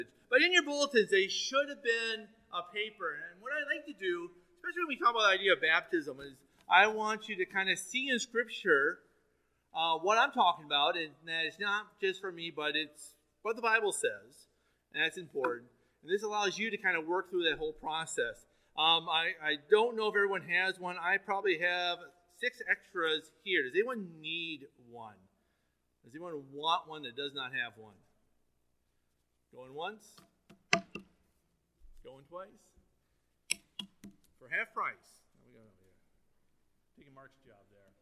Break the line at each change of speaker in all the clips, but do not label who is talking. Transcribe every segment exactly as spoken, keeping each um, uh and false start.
But in your bulletins, they should have been a paper. And what I like to do, especially when we talk about the idea of baptism, is I want you to kind of see in Scripture uh, what I'm talking about. And that it's not just for me, but it's what the Bible says. And that's important. And this allows you to kind of work through that whole process. Um, I, I don't know if everyone has one. I probably have six extras here. Does anyone need one? Does anyone want one that does not have one? Going once? Going twice? For half price. There we go. Taking Mark's job there.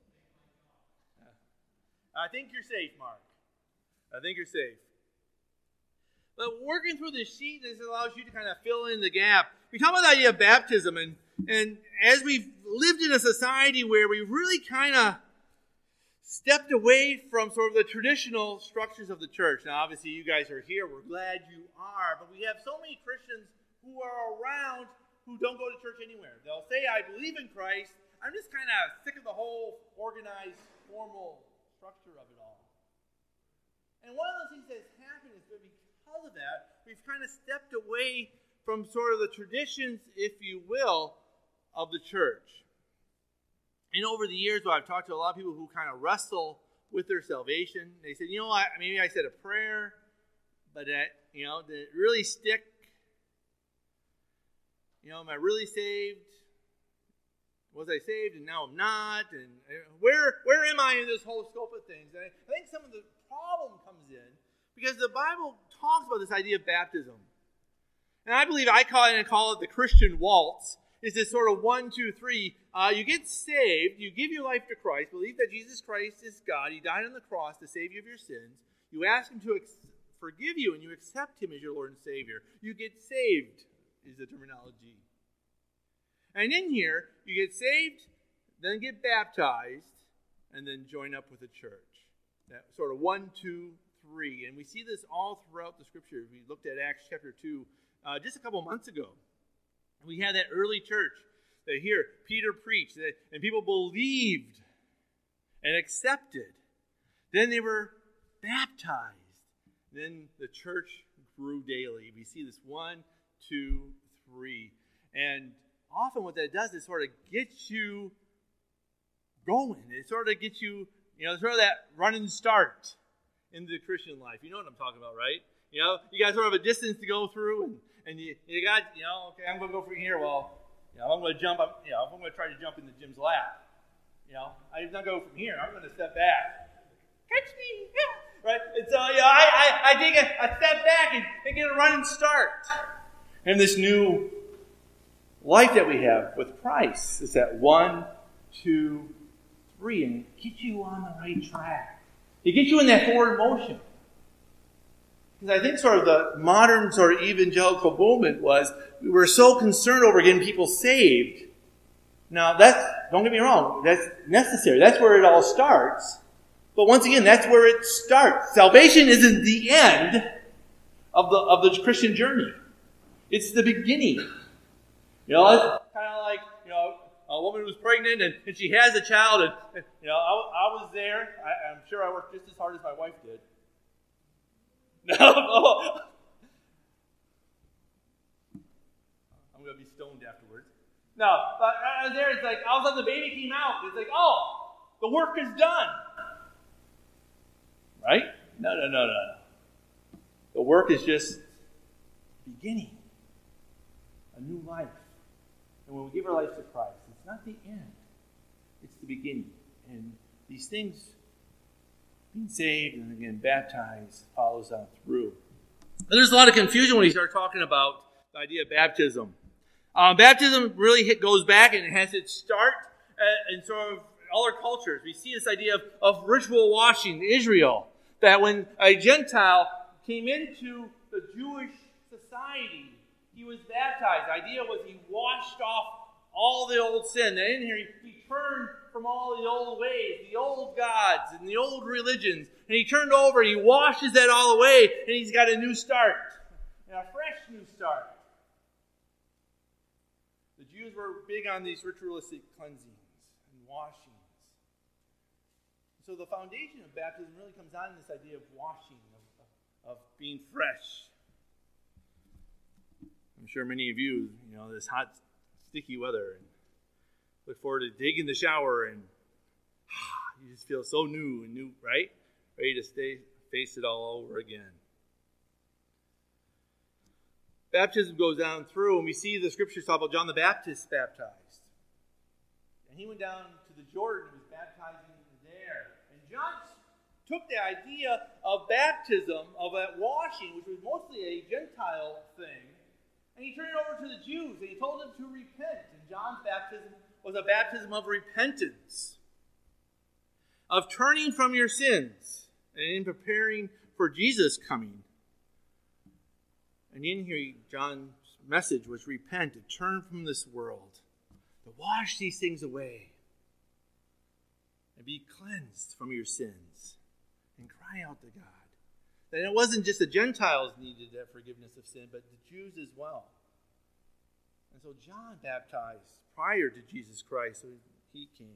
Yeah. I think you're safe, Mark. I think you're safe. But working through this sheet, this allows you to kind of fill in the gap. We talk about the idea of baptism, and, and as we've lived in a society where we really kind of stepped away from sort of the traditional structures of the church. Now, obviously, you guys are here. We're glad you are. But we have so many Christians who are around who don't go to church anywhere. They'll say, I believe in Christ. I'm just kind of sick of the whole organized, formal structure of it all. And one of those things that's happened is that because of that, we've kind of stepped away from sort of the traditions, if you will, of the church. And over the years, well, I've talked to a lot of people who kind of wrestle with their salvation. They said, you know what, maybe I said a prayer, but that, you know, did it really stick? You know, am I really saved? Was I saved and now I'm not? And where where am I in this whole scope of things? And I think some of the problem comes in because the Bible talks about this idea of baptism. And I believe I call it, and I call it the Christian waltz. It's this sort of one, two, three. Uh, you get saved. You give your life to Christ. Believe that Jesus Christ is God. He died on the cross to save you of your sins. You ask Him to ex- forgive you, and you accept Him as your Lord and Savior. You get saved, is the terminology. And in here, you get saved, then get baptized, and then join up with the church. That sort of one, two, three. And we see this all throughout the Scripture. We looked at Acts chapter two uh, just a couple months ago. We had that early church that here Peter preached, that, and people believed and accepted. Then they were baptized. Then the church grew daily. We see this one, two, three. And often what that does is sort of get you going. It sort of gets you, you know, sort of that run and start into the Christian life. You know what I'm talking about, right? You know, you got sort of a distance to go through, and, and you, you got, you know, okay, I'm going to go from here. Well, you know, I'm going to jump up, you know, if I'm going to try to jump into Jim's lap, you know, I'm not going to go from here. I'm going to step back. Catch me! Yeah. Right? And so, you know, I, I, I take a, a step back and, and get a run and start. And this new life that we have with Christ is that one, two, three, and it gets you on the right track. It gets you in that forward motion. Because I think sort of the modern sort of evangelical movement was, we were so concerned over getting people saved. Now, that's, don't get me wrong, that's necessary. That's where it all starts. But once again, that's where it starts. Salvation isn't the end of the of the Christian journey. It's the beginning. You know, it's kind of like, you know, a woman who's pregnant and, and she has a child, and, you know, I, I was there. I, I'm sure I worked just as hard as my wife did. No, no. I'm going to be stoned afterwards. No, but I was there. It's like, all of a sudden the baby came out. It's like, oh, the work is done. Right? No, no, no, no. The work is just beginning. A new life. And when we give our lives to Christ, it's not the end. It's the beginning. And these things, being saved and again baptized, follows on through. And there's a lot of confusion when you start talking about the idea of baptism. Um, baptism really hit, goes back and it has its start uh, in sort of other cultures. We see this idea of, of ritual washing in Israel, that when a Gentile came into the Jewish society, he was baptized. The idea was he washed off all the old sin. That in here, he, he turned from all the old ways, the old gods and the old religions, and he turned over, he washes that all away, and he's got a new start, and a fresh new start. The Jews were big on these ritualistic cleansings and washings. So the foundation of baptism really comes on in this idea of washing, of, of being fresh. sure many of you, you know, this hot, sticky weather, and look forward to taking the shower, and you just feel so new and new, right? Ready to stay, face it all over again. Baptism goes down through, and we see the scriptures talk about John the Baptist baptized. And he went down to the Jordan and was baptizing there. And John took the idea of baptism, of that washing, which was mostly a Gentile thing, and he turned it over to the Jews, and he told them to repent. And John's baptism was a baptism of repentance, of turning from your sins, and in preparing for Jesus' coming. And in here, John's message was repent, to turn from this world, to wash these things away, and be cleansed from your sins, and cry out to God. And it wasn't just the Gentiles needed that forgiveness of sin, but the Jews as well. And so John baptized prior to Jesus Christ, so he came.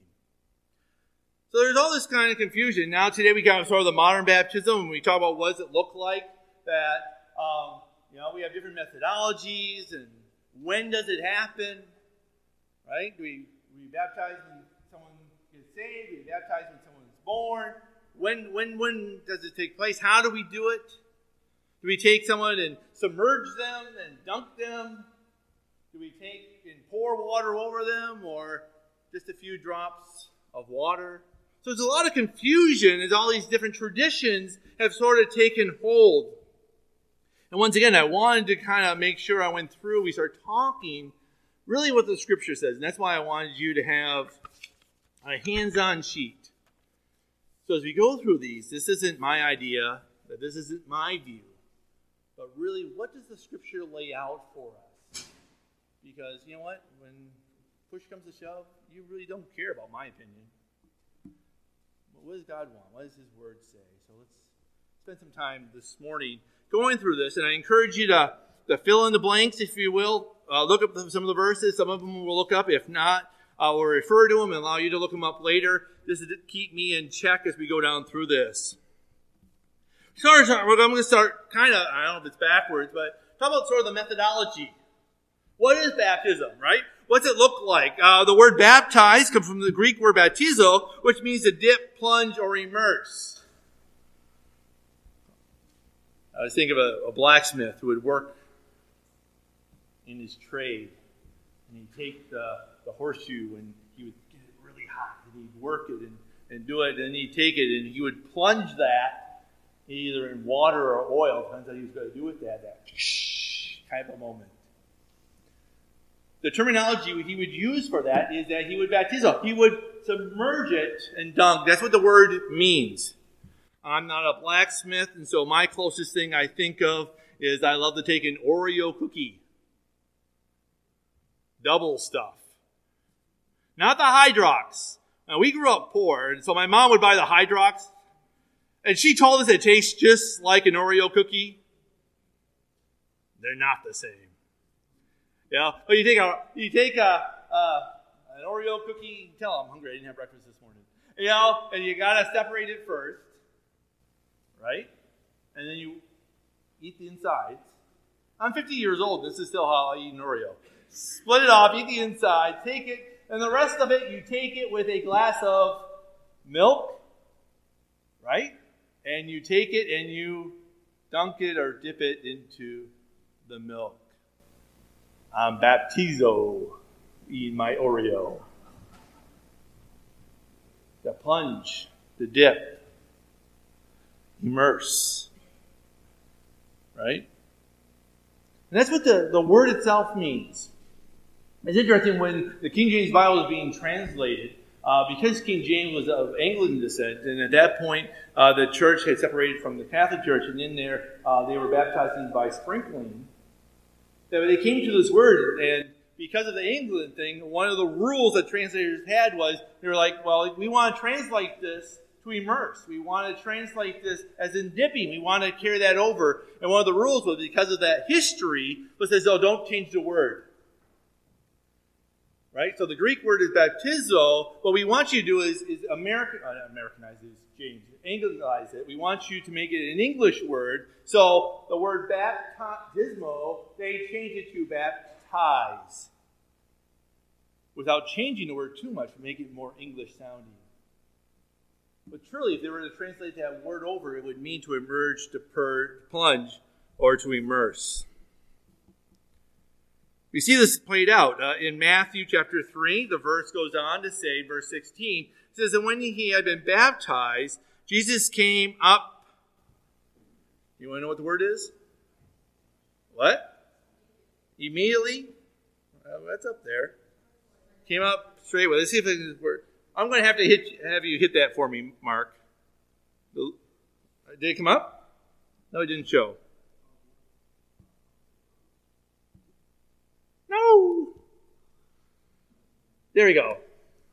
So there's all this kind of confusion. Now today we got sort of the modern baptism, and we talk about what does it look like, that um, you know, we have different methodologies, and when does it happen, right? Do we, we baptize when someone gets saved? Do we baptize when someone's born? When, when, when does it take place? How do we do it? Do we take someone and submerge them and dunk them? Do we take and pour water over them, or just a few drops of water? So there's a lot of confusion as all these different traditions have sort of taken hold. And once again, I wanted to kind of make sure I went through, we start talking really what the Scripture says. And that's why I wanted you to have a hands-on sheet. So as we go through these, this isn't my idea, that this isn't my view, but really, what does the Scripture lay out for us? Because, you know what, when push comes to shove, you really don't care about my opinion. But what does God want? What does His Word say? So let's spend some time this morning going through this, and I encourage you to, to fill in the blanks, if you will. Uh, look up some of the verses. Some of them we'll look up. If not, I will refer to them and allow you to look them up later. This is to keep me in check as we go down through this. So I'm going to start kind of, I don't know if it's backwards, but talk about sort of the methodology. What is baptism, right? What's it look like? Uh, the word baptize comes from the Greek word baptizo, which means to dip, plunge, or immerse. I was thinking of a, a blacksmith who would work in his trade, and he'd take the, the horseshoe and he would get it really hot, and he'd work it and, and do it, and he'd take it and he would plunge that either in water or oil, depends on what he was going to do with that, that kind of a moment. The terminology he would use for that is that he would baptizo. He would submerge it and dunk. That's what the word means. I'm not a blacksmith, and so my closest thing I think of is I love to take an Oreo cookie. Double stuff. Not the Hydrox. Now, we grew up poor, and so my mom would buy the Hydrox, and she told us it tastes just like an Oreo cookie. They're not the same. You know, but you take a you take a uh, an Oreo cookie. You tell them I'm hungry. I didn't have breakfast this morning. You know, and you gotta separate it first, right? And then you eat the insides. I'm fifty years old. This is still how I eat an Oreo. Split it off, eat the inside, take it, and the rest of it you take it with a glass of milk, right? And you take it and you dunk it or dip it into the milk. I'm baptizo, eating my Oreo. The plunge, the dip, immerse. Right? And that's what the, the word itself means. It's interesting when the King James Bible is being translated, uh, because King James was of Anglican descent, and at that point uh, the church had separated from the Catholic Church, and in there uh, they were baptizing by sprinkling. That they came to this word, and because of the Anglican thing, one of the rules that translators had was, they were like, well, we want to translate this to immerse. We want to translate this as in dipping. We want to carry that over. And one of the rules was, because of that history, was says, oh, don't change the word. Right? So the Greek word is baptizo. What we want you to do is, is American, uh, Americanize it, change it, Anglicize it. We want you to make it an English word. So the word baptismo, they change it to baptize. Without changing the word too much, make it more English sounding. But truly, if they were to translate that word over, it would mean to emerge, to purge, plunge, or to immerse. We see this played out uh, in Matthew chapter three. The verse goes on to say, verse sixteen, it says, and when he had been baptized, Jesus came up. You want to know what the word is? What? Immediately? Uh, that's up there. Came up straight. Well, let's see if it can work. I'm going to have to hit, have you hit that for me, Mark. Did it come up? No, it didn't show. No. There we go.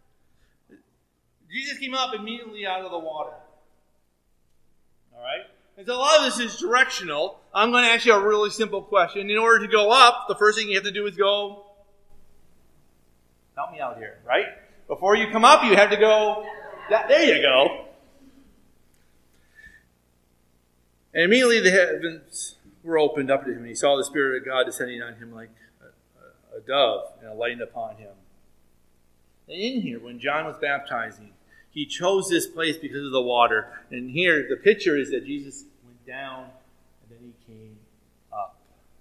Jesus came up immediately out of the water. All right? And so a lot of this is directional. I'm going to ask you a really simple question. In order to go up, the first thing you have to do is go... Help me out here, right? Before you come up, you have to go... There you go. And immediately the heavens were opened up to him, and he saw the Spirit of God descending on him like a, a, a dove and alighting upon him. And in here, when John was baptizing, he chose this place because of the water. And here, the picture is that Jesus went down, and then he came up.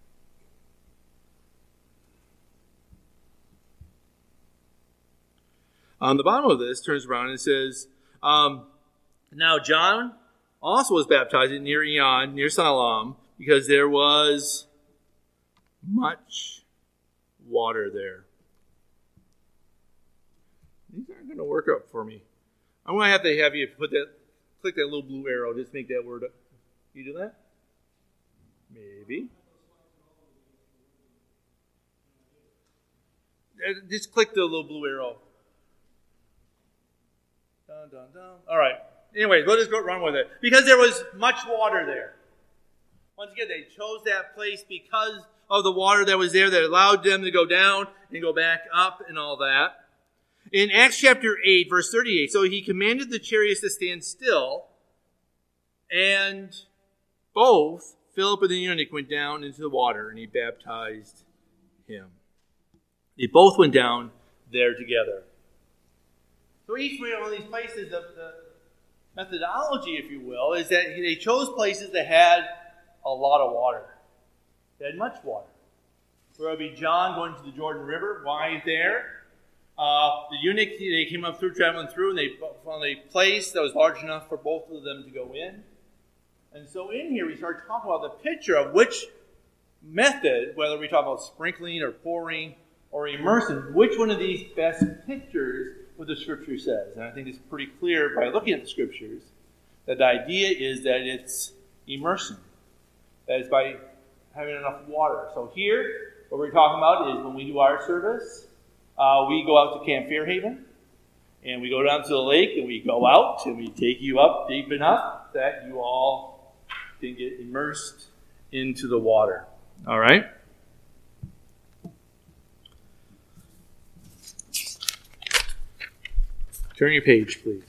On the bottom of this, turns around and says, um, now John also was baptized near Aenon, near Siloam, because there was much water there. These aren't going to work up for me. I'm going to have to have you put that, click that little blue arrow, just make that word up. Can you do that? Maybe. Just click the little blue arrow. Dun, dun, dun. All right. Anyways, we'll just go run with it. Because there was much water there. Once again, they chose that place because of the water that was there that allowed them to go down and go back up and all that. In Acts chapter eight, verse thirty-eight, so he commanded the chariots to stand still, and both, Philip and the eunuch, went down into the water, and he baptized him. They both went down there together. So each one of these places, the, the methodology, if you will, is that they chose places that had a lot of water. They had much water. So it would be John going to the Jordan River. Why there? Uh, the eunuch, they came up through, traveling through, and they found a place that was large enough for both of them to go in. And so in here, we start talking about the picture of which method, whether we talk about sprinkling or pouring or immersion, which one of these best pictures what the Scripture says. And I think it's pretty clear by looking at the Scriptures that the idea is that it's immersion. That is by having enough water. So here, what we're talking about is when we do our service, uh, we go out to Camp Fairhaven, and we go down to the lake, and we go out, and we take you up deep enough that you all can get immersed into the water. All right? Turn your page, please.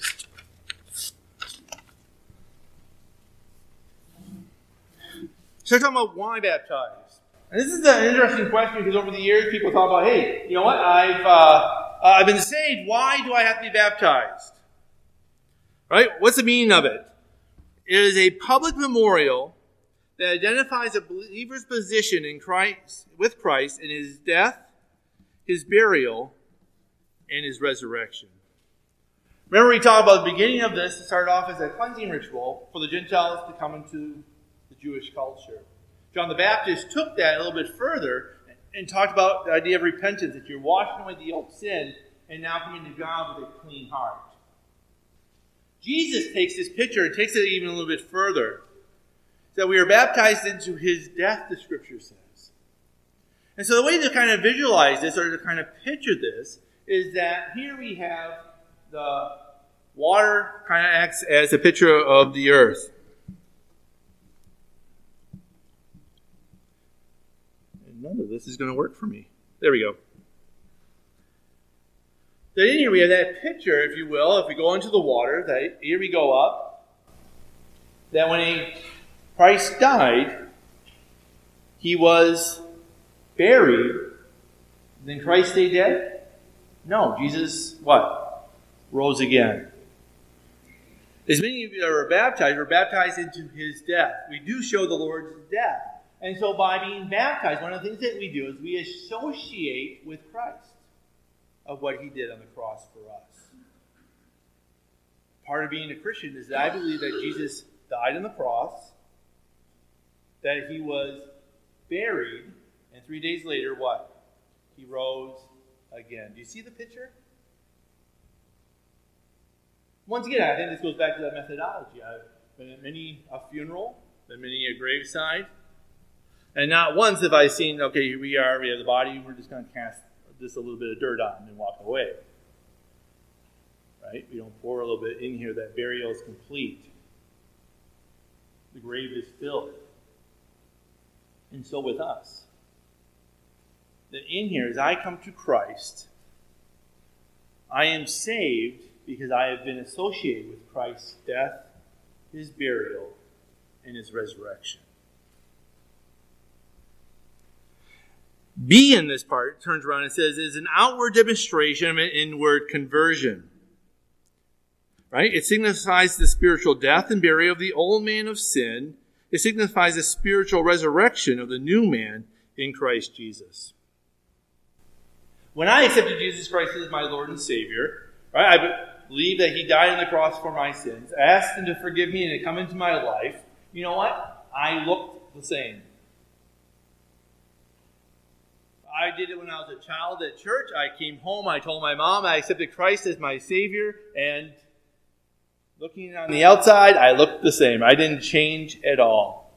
Start talking about why baptize. And this is an interesting question because over the years people talk about, hey, you know what? I've uh, uh, I've been saved. Why do I have to be baptized? Right? What's the meaning of it? It is a public memorial that identifies a believer's position in Christ, with Christ, in his death, his burial, and his resurrection. Remember, we talked about the beginning of this. It started off as a cleansing ritual for the Gentiles to come into the Jewish culture. John the Baptist took that a little bit further and talked about the idea of repentance, that you're washing away the old sin and now coming to God with a clean heart. Jesus takes this picture and takes it even a little bit further. That we are baptized into his death, the Scripture says. And so the way to kind of visualize this or to kind of picture this is that here we have the water kind of acts as a picture of the earth. And none of this is going to work for me. There we go. So in here we have that picture, if you will, if we go into the water, that here we go up, that when he, Christ died, he was buried. Then Christ stayed dead? No, Jesus, what? Rose again. As many of you that were baptized were baptized into his death. We do show the Lord's death. And so by being baptized, one of the things that we do is we associate with Christ of what he did on the cross for us. Part of being a Christian is that I believe that Jesus died on the cross, that he was buried, and three days later, what? He rose again. Do you see the picture? Once again, I think this goes back to that methodology. I've been at many a funeral, been many a graveside, and not once have I seen, okay, here we are, we have the body, we're just going to cast just a little bit of dirt on and walk away. Right? We don't pour a little bit in here. That burial is complete. The grave is filled. And so with us. That in here, as I come to Christ, I am saved because I have been associated with Christ's death, his burial, and his resurrection. B in this part turns around and says is an outward demonstration of an inward conversion. Right? It signifies the spiritual death and burial of the old man of sin. It signifies the spiritual resurrection of the new man in Christ Jesus. When I accepted Jesus Christ as my Lord and Savior, right, I believe that he died on the cross for my sins, I asked him to forgive me and to come into my life. You know what? I looked the same. I did it when I was a child at church. I came home, I told my mom I accepted Christ as my Savior, and looking on the outside, I looked the same. I didn't change at all.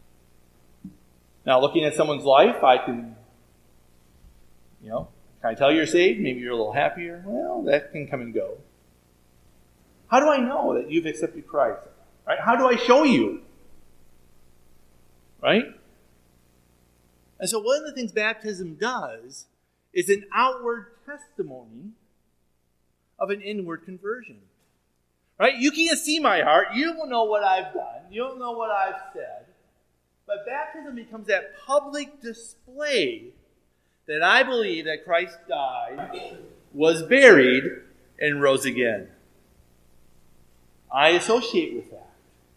Now, looking at someone's life, I can, you know, can I tell you're saved? Maybe you're a little happier. Well, that can come and go. How do I know that you've accepted Christ? Right? How do I show you? Right? And so one of the things baptism does is an outward testimony of an inward conversion. Right? You can't see my heart. You don't know what I've done. You don't know what I've said. But baptism becomes that public display that I believe that Christ died, was buried, and rose again. I associate with that.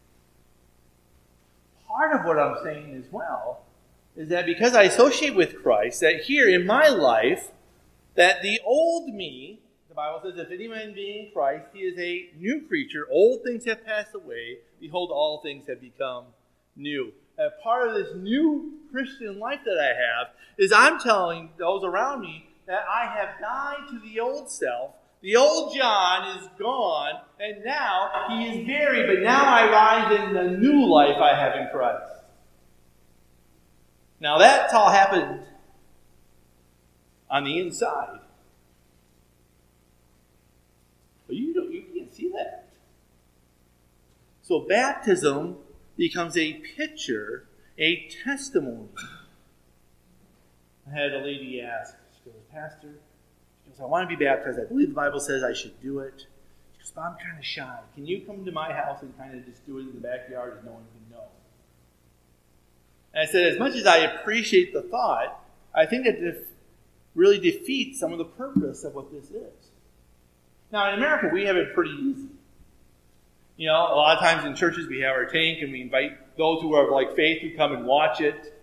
Part of what I'm saying as well is that because I associate with Christ, that here in my life, that the old me, the Bible says, if any man be in Christ, he is a new creature. Old things have passed away. Behold, all things have become new. And part of this new Christian life that I have is I'm telling those around me that I have died to the old self. The old John is gone, and now he is buried, but now I rise in the new life I have in Christ. Now that's all happened on the inside. But you don't, you can't see that. So baptism becomes a picture, a testimony. I had a lady ask, she goes, Pastor, she goes, I want to be baptized. I believe the Bible says I should do it. She goes, but I'm kind of shy. Can you come to my house and kind of just do it in the backyard and no one can know? And I said, as much as I appreciate the thought, I think that this really defeats some of the purpose of what this is. Now, in America, we have it pretty easy. You know, a lot of times in churches we have our tank and we invite those who are like faith to come and watch it.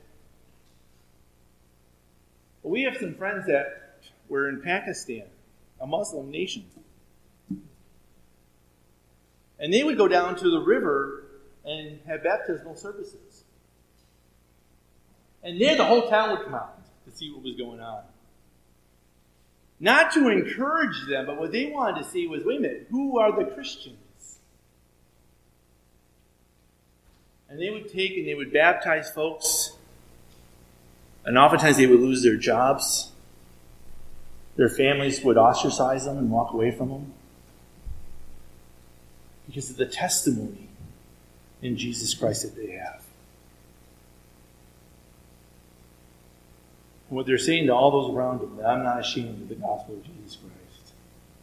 But we have some friends that were in Pakistan, a Muslim nation. And they would go down to the river and have baptismal services. And there the whole town would come out to see what was going on. Not to encourage them, but what they wanted to see was, wait a minute, who are the Christians? And they would take and they would baptize folks. And oftentimes they would lose their jobs. Their families would ostracize them and walk away from them. Because of the testimony in Jesus Christ that they have. And what they're saying to all those around them, that I'm not ashamed of the gospel of Jesus Christ.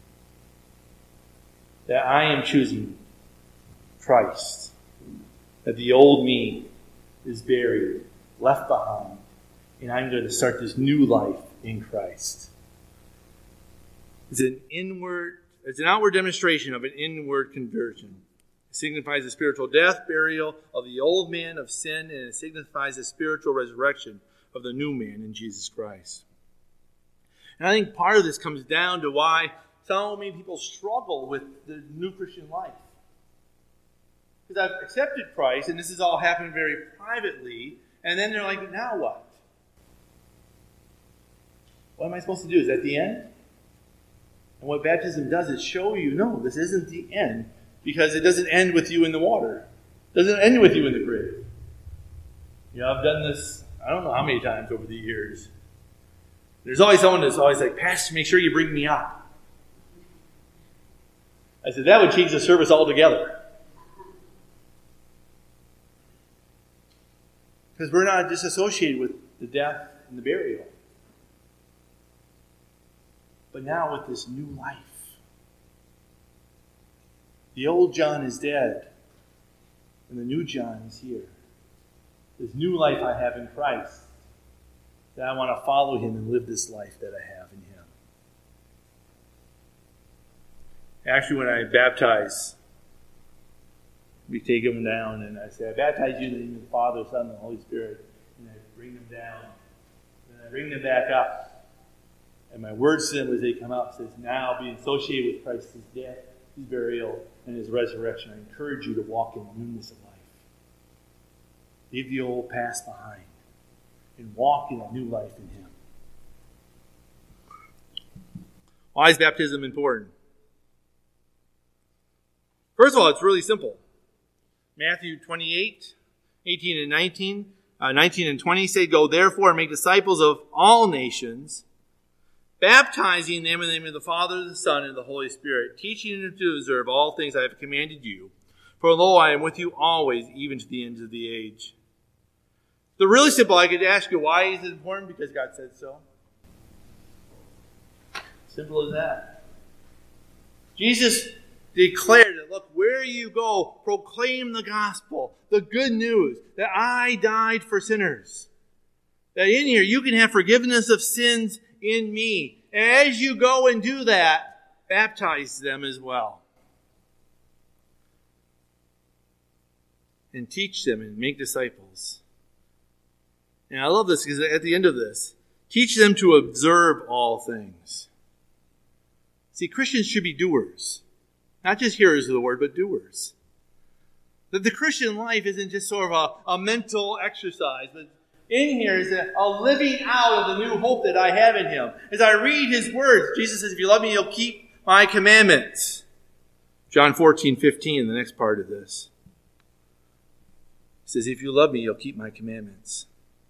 that I am choosing Christ, that the old me is buried, left behind, and I'm going to start this new life in Christ. It's an inward, it's an outward demonstration of an inward conversion. It signifies the spiritual death, burial of the old man of sin, and it signifies the spiritual resurrection of the new man in Jesus Christ. And I think part of this comes down to why so many people struggle with the new Christian life. Because I've accepted Christ, and this has all happened very privately, and then they're like, now what? What am I supposed to do? Is that the end? And what baptism does is show you, no, this isn't the end, because it doesn't end with you in the water. It doesn't end with you in the grave. You know, I've done this, I don't know how many times over the years. There's always someone that's always like, Pastor, make sure you bring me up. I said, that would change the service altogether. Because we're not disassociated with the death and the burial. But now with this new life. The old John is dead. And the new John is here. This new life I have in Christ. That I want to follow him and live this life that I have in him. Actually, when I baptize, we take them down, and I say, I baptize you in the name of the Father, Son, and the Holy Spirit. And I bring them down. And I bring them back up. And my words to them as they come out says, now being associated with Christ's death, his burial, and his resurrection, I encourage you to walk in newness of life. Leave the old past behind and walk in a new life in him. Why is baptism important? First of all, it's really simple. Matthew twenty-eight, eighteen and nineteen, uh, nineteen and twenty say, go therefore and make disciples of all nations, baptizing them in the name of the Father, the Son, and the Holy Spirit, teaching them to observe all things I have commanded you. For lo, I am with you always, even to the end of the age. The really simple, I could ask you, why is it important? Because God said so. Simple as that. Jesus declared it. Look, where you go, proclaim the gospel, the good news, that I died for sinners. That in here you can have forgiveness of sins in me. And as you go and do that, baptize them as well. And teach them and make disciples. And I love this because at the end of this, teach them to observe all things. See, Christians should be doers. Not just hearers of the word, but doers. That the Christian life isn't just sort of a, a mental exercise, but in here is a, a living out of the new hope that I have in him. As I read his words, Jesus says, if you love me, you'll keep my commandments. John fourteen, fifteen, the next part of this. He says, if you love me, you'll keep my commandments.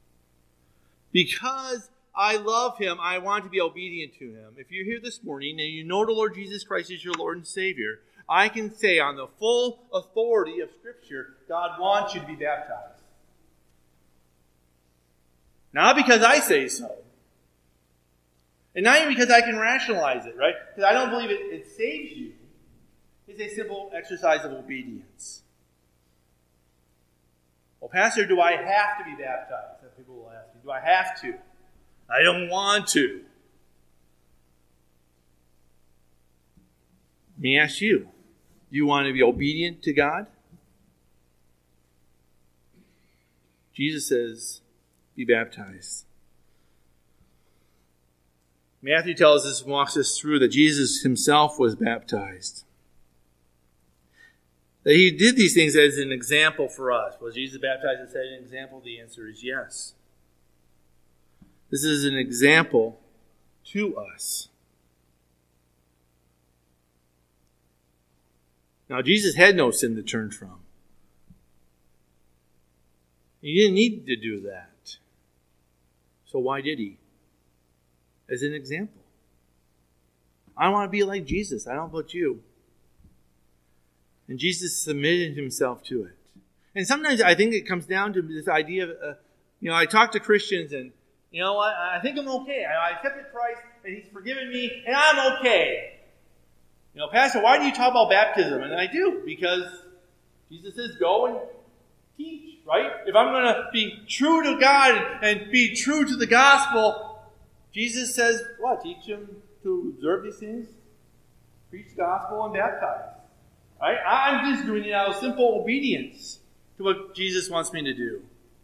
Because I love him, I want to be obedient to him. If you're here this morning and you know the Lord Jesus Christ is your Lord and Savior, I can say on the full authority of Scripture, God wants you to be baptized. Not because I say so. And not even because I can rationalize it, right? Because I don't believe it, it saves you. It's a simple exercise of obedience. Well, Pastor, do I have to be baptized? That people will ask me. Do I have to? I don't want to. Let me ask you, do you want to be obedient to God? Jesus says, be baptized. Matthew tells us and walks us through that Jesus himself was baptized. That he did these things as an example for us. Was Jesus baptized as an example? The answer is yes. This is an example to us. Now, Jesus had no sin to turn from. He didn't need to do that. So why did he? As an example. I want to be like Jesus. I don't know about you. And Jesus submitted himself to it. And sometimes I think it comes down to this idea of, uh, you know, I talk to Christians and, you know what, I think I'm okay. I accepted Christ and he's forgiven me and I'm okay. You know, Pastor, why do you talk about baptism? And I do, because Jesus says, go and teach, right? If I'm going to be true to God and be true to the gospel, Jesus says, what? Teach them to observe these things? Preach the gospel and baptize. Right? I'm just doing it out of simple obedience to what Jesus wants me to do.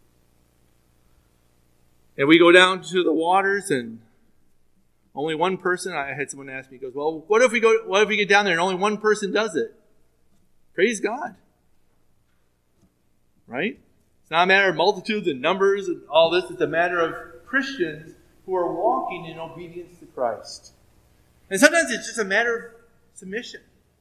And we go down to the waters, and only one person, I had someone ask me, goes, well, what if we go, what if we get down there and only one person does it? Praise God. Right? It's not a matter of multitudes and numbers and all this. It's a matter of Christians who are walking in obedience to Christ. And sometimes it's just a matter of submission.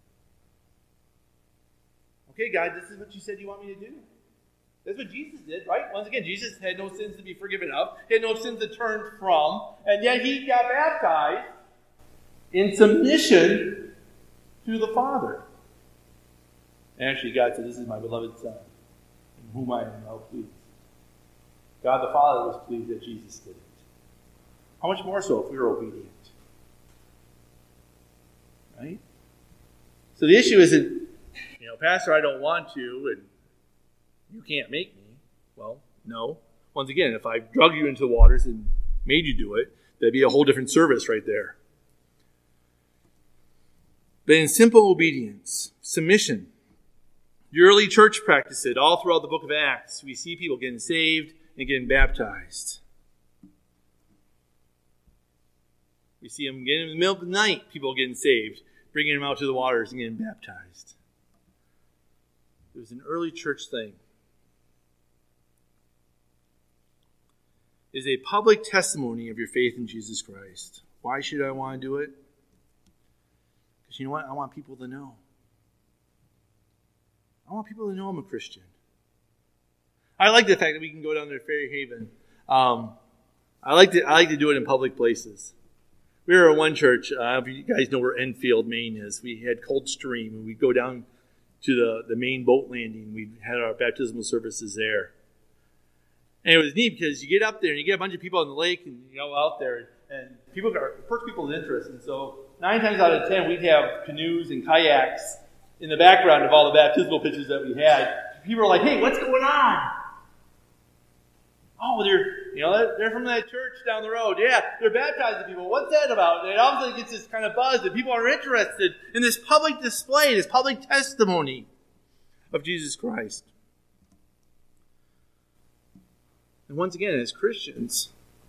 Okay, God, this is what you said you want me to do. That's what Jesus did, right? Once again, Jesus had no sins to be forgiven of. He had no sins to turn from. And yet he got baptized in submission to the Father. And actually, God said, this is my beloved Son, in whom I am well pleased. God the Father was pleased that Jesus did it. How much more so if we were obedient? Right? So the issue isn't, you know, Pastor, I don't want to, and you can't make me. Well, no. Once again, if I drug you into the waters and made you do it, that'd be a whole different service right there. But in simple obedience, submission, the early church practiced it all throughout the book of Acts. We see people getting saved and getting baptized. We see them getting in the middle of the night, people getting saved, bringing them out to the waters and getting baptized. It was an early church thing. It is a public testimony of your faith in Jesus Christ. Why should I want to do it? Because you know what? I want people to know. I want people to know I'm a Christian. I like the fact that we can go down there to Fairhaven. Um, I like to I like to do it in public places. We were at one church. Uh, if you guys know where Enfield, Maine is. We had Coldstream, and we'd go down to the, the main boat landing. We had our baptismal services there. And it was neat because you get up there and you get a bunch of people on the lake and you go out there, and people are first people's interest. And so nine times out of ten, we'd have canoes and kayaks in the background of all the baptismal pictures that we had. People were like, hey, what's going on? Oh, they're, you know, they're, they're from that church down the road. Yeah, they're baptizing people. What's that about? And it obviously gets this kind of buzz that people are interested in this public display, this public testimony of Jesus Christ. And once again, as Christians,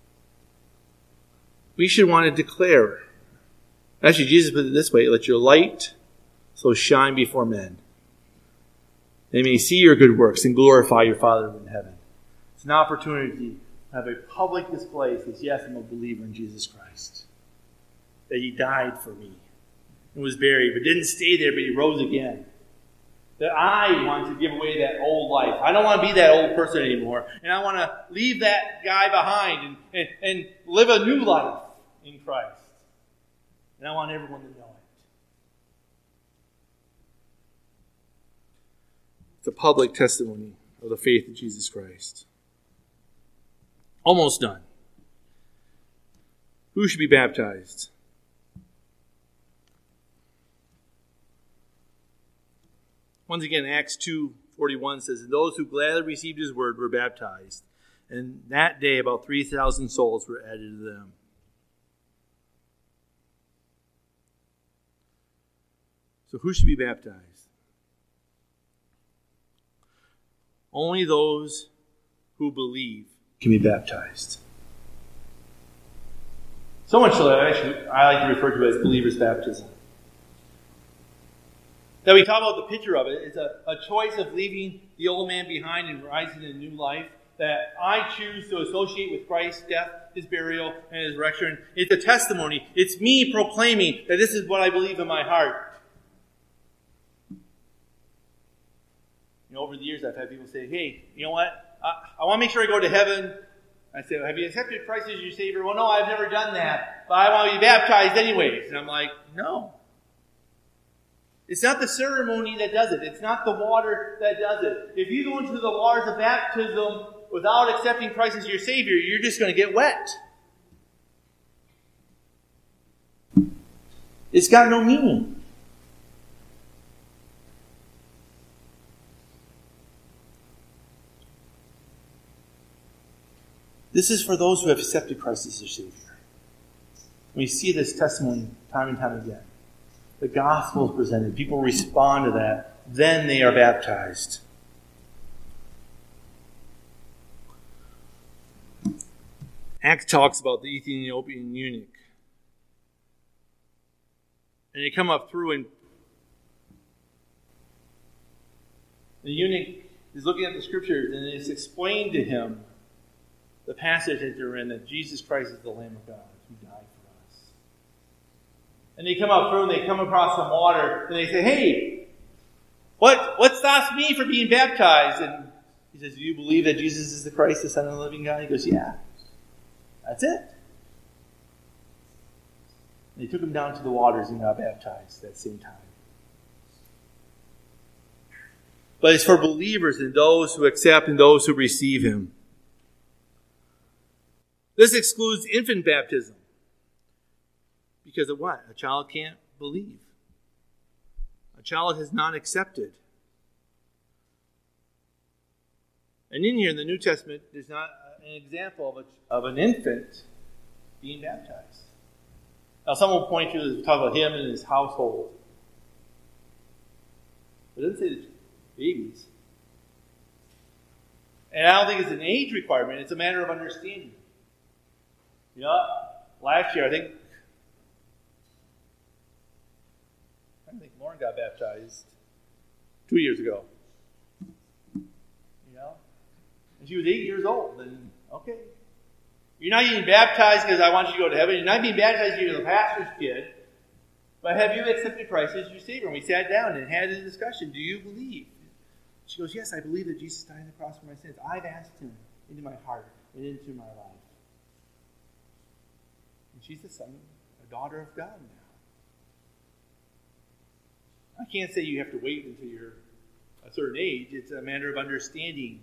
we should want to declare. Actually, Jesus put it this way, let your light so shine before men. They may see your good works and glorify your Father in heaven. It's an opportunity to have a public display that says, yes, I'm a believer in Jesus Christ. That he died for me and was buried, but didn't stay there, but he rose again. That I want to give away that old life. I don't want to be that old person anymore. And I want to leave that guy behind and, and, and live a new life in Christ. And I want everyone to know it. It's a public testimony of the faith of Jesus Christ. Almost done. Who should be baptized? Once again, Acts two forty-one says, and those who gladly received his word were baptized. And that day about three thousand souls were added to them. So who should be baptized? Only those who believe can be baptized. So much so that I, actually, I like to refer to it as believer's baptism. That we talk about the picture of it. It's a, a choice of leaving the old man behind and rising in a new life. That I choose to associate with Christ's death, his burial, and his resurrection. It's a testimony. It's me proclaiming that this is what I believe in my heart. You know, over the years I've had people say, hey, you know what? I, I want to make sure I go to heaven. I say, well, have you accepted Christ as your Savior? Well, no, I've never done that. But I want to be baptized anyways. And I'm like, no. It's not the ceremony that does it. It's not the water that does it. If you go into the waters of baptism without accepting Christ as your Savior, you're just going to get wet. It's got no meaning. This is for those who have accepted Christ as their Savior. We see this testimony time and time again. The gospel is presented. People respond to that. Then they are baptized. Acts talks about the Ethiopian eunuch. And they come up through, and the eunuch is looking at the scriptures, and it's explained to him the passage that they're in, that Jesus Christ is the Lamb of God who died for us. And they come up through, and they come across some water, and they say, hey, what, what stops me from being baptized? And he says, do you believe that Jesus is the Christ, the Son of the living God? He goes, yeah. That's it. And they took him down to the waters and got baptized that same time. But it's for believers and those who accept and those who receive him. This excludes infant baptism. Because of what? A child can't believe. A child has not accepted. And in here in the New Testament, there's not an example of, a, of an infant being baptized. Now, some will point to talk about him and his household. But it doesn't say the babies. And I don't think it's an age requirement. It's a matter of understanding. You know, last year, I think, I think Lauren got baptized two years ago. You know? And she was eight years old. And, okay. You're not getting baptized because I want you to go to heaven. You're not being baptized because you're the pastor's kid. But have you accepted Christ as your Savior? And we sat down and had a discussion. Do you believe? She goes, yes, I believe that Jesus died on the cross for my sins. I've asked him into my heart and into my life. And she's a son, a daughter of God now. I can't say you have to wait until you're a certain age. It's a matter of understanding.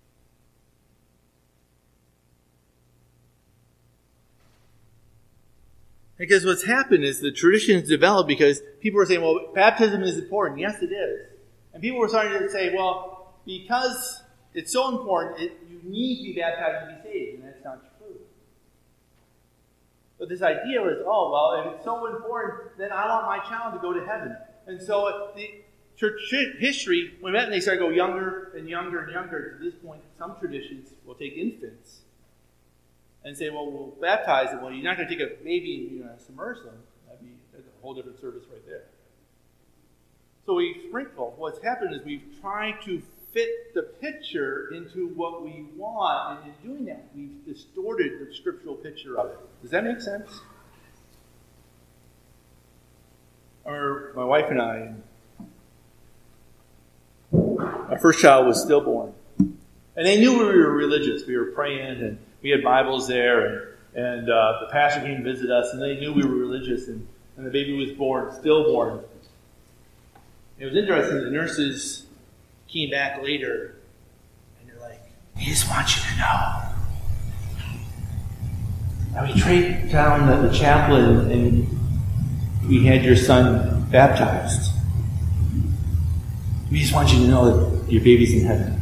Because what's happened is the traditions developed because people were saying, well, baptism is important. Yes, it is. And people were starting to say, well, because it's so important, it, you need to be baptized to be saved. And that's not true. But this idea was, oh, well, if it's so important, then I want my child to go to heaven. And so the church history, when they started to go younger and younger and younger, to this point, some traditions will take infants and say, well, we'll baptize them. Well, you're not going to take a baby and you're going to submerge them. That'd be that's a whole different service right there. So we sprinkle. What's happened is we've tried to fit the picture into what we want, and in doing that, we've distorted the scriptural picture of it. Does that make sense? Or my wife and I, our first child was stillborn. And they knew we were religious. We were praying, and we had Bibles there, and, and uh, the pastor came to visit us, and they knew we were religious, and, and the baby was born, stillborn. It was interesting. The nurses came back later, and they're like, "We just want you to know that we tracked down the, the chaplain, and we had your son baptized. We just want you to know that your baby's in heaven."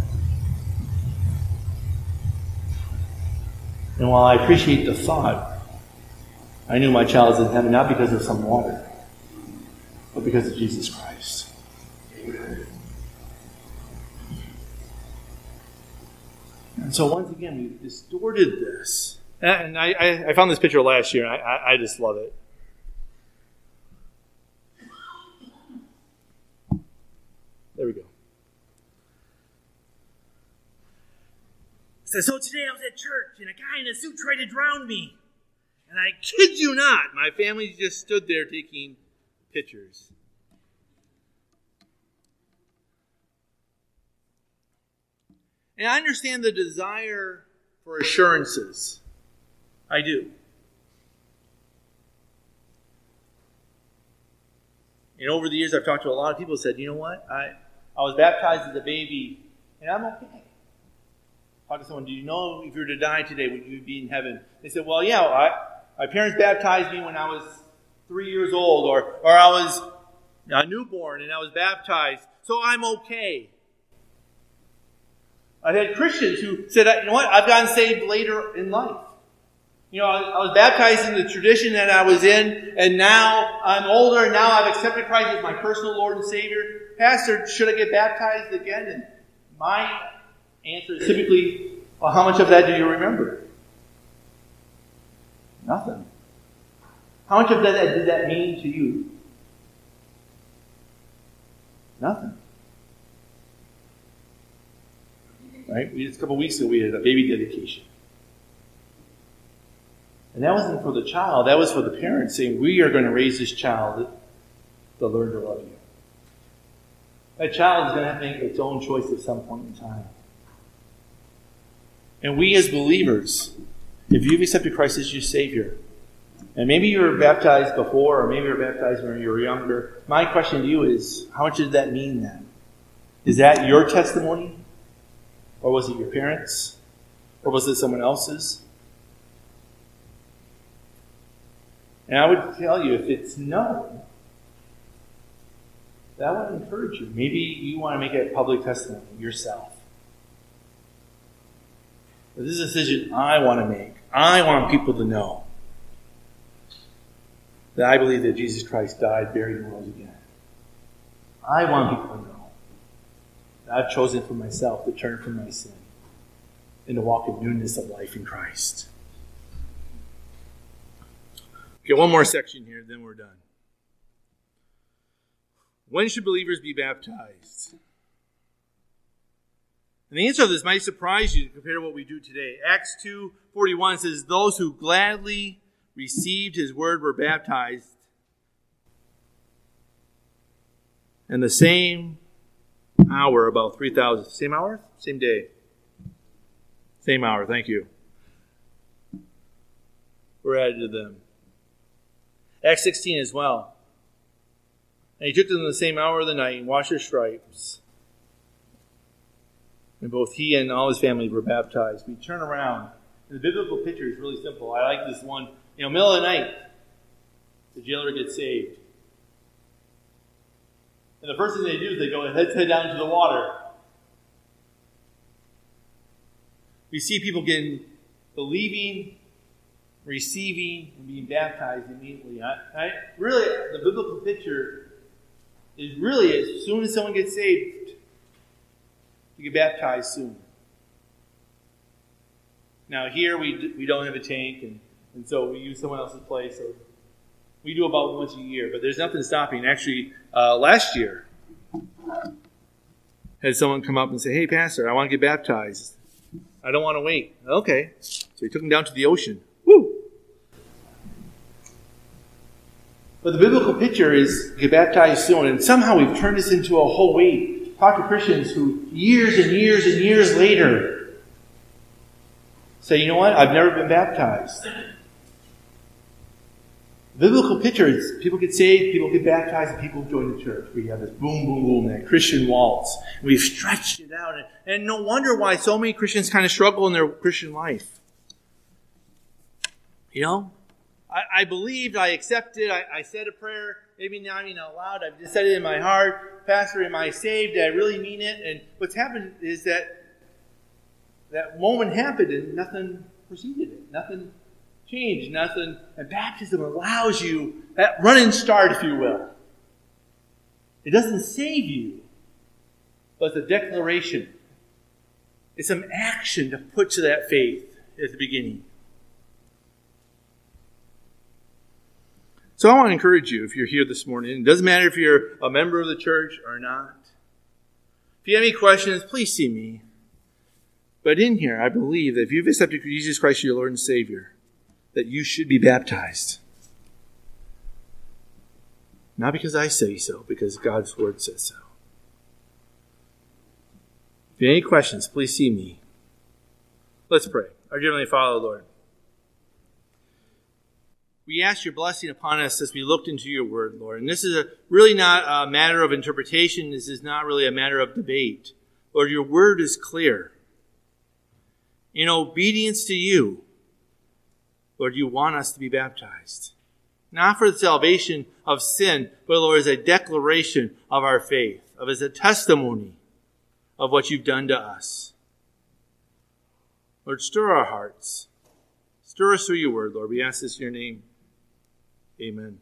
And while I appreciate the thought, I knew my child was in heaven not because of some water, but because of Jesus Christ. And so once again, we've distorted this. And I, I, I found this picture last year, and I, I, I just love it. There we go. So, so today I was at church, and a guy in a suit tried to drown me. And I kid you not, my family just stood there taking pictures. And I understand the desire for assurances. I do. And over the years, I've talked to a lot of people who said, you know what? I, I was baptized as a baby, and I'm okay. Talk to someone, do you know if you were to die today, would you be in heaven? They said, well, yeah, I, my parents baptized me when I was three years old, or, or I was a newborn and I was baptized, so I'm okay. I've had Christians who said, you know what, I've gotten saved later in life. You know, I, I was baptized in the tradition that I was in, and now I'm older, and now I've accepted Christ as my personal Lord and Savior. Pastor, should I get baptized again? And my answer is typically, well, how much of that do you remember? Nothing. How much of that did that mean to you? Nothing. Right? We, just a couple of weeks ago, we had a baby dedication. And that wasn't for the child. That was for the parents saying, we are going to raise this child to learn to love you. That child is going to have to make its own choice at some point in time. And we as believers, if you've accepted Christ as your Savior, and maybe you were baptized before, or maybe you were baptized when you were younger, my question to you is, how much did that mean then? Is that your testimony? Or was it your parents? Or was it someone else's? And I would tell you, if it's no, that would encourage you. Maybe you want to make a public testimony yourself. But this is a decision I want to make. I want people to know that I believe that Jesus Christ died, buried, and rose again. I want people to know that I've chosen for myself to turn from my sin and to walk in newness of life in Christ. Okay, one more section here, then we're done. When should believers be baptized? And the answer to this might surprise you compared to what we do today. Acts two forty-one says, those who gladly received his word were baptized. And the same hour, about three thousand. Same hour? Same day. Same hour, thank you. We're added to them. Acts sixteen as well. And he took them in the same hour of the night and washed their stripes. And both he and all his family were baptized. We turn around. And the biblical picture is really simple. I like this one. You know, middle of the night, the jailer gets saved. And the first thing they do is they go, let's head down to the water. We see people getting, believing, receiving, and being baptized immediately. I, I, really, the biblical picture is really as soon as someone gets saved, you get baptized soon. Now here we we don't have a tank, and, and so we use someone else's place. So we do about once a year, but there's nothing stopping. Actually, uh, last year, had someone come up and say, hey, Pastor, I want to get baptized. I don't want to wait. Okay. So we took him down to the ocean. Woo! But the biblical picture is get baptized soon, and somehow we've turned this into a whole way. Talk to Christians who years and years and years later say, you know what, I've never been baptized. The biblical picture is people get saved, people get baptized, and people join the church. We have this boom, boom, boom, that Christian waltz. And we've stretched it out. And no wonder why so many Christians kind of struggle in their Christian life. You know, I, I believed, I accepted, I, I said a prayer, maybe not even out loud, I've just said it in my heart. Pastor, am I saved? Did I really mean it? And what's happened is that that moment happened and nothing preceded it. Nothing changed. Nothing. And baptism allows you that running start, if you will. It doesn't save you, but it's a declaration. It's some action to put to that faith at the beginning. So I want to encourage you, if you're here this morning, it doesn't matter if you're a member of the church or not. If you have any questions, please see me. But in here, I believe that if you've accepted Jesus Christ as your Lord and Savior, that you should be baptized. Not because I say so, because God's Word says so. If you have any questions, please see me. Let's pray. Our dear Heavenly Father, Lord, we ask your blessing upon us as we looked into your word, Lord. And this is a, really not a matter of interpretation. This is not really a matter of debate. Lord, your word is clear. In obedience to you, Lord, you want us to be baptized. Not for the salvation of sin, but, Lord, as a declaration of our faith, of as a testimony of what you've done to us. Lord, stir our hearts. Stir us through your word, Lord. We ask this in your name. Amen.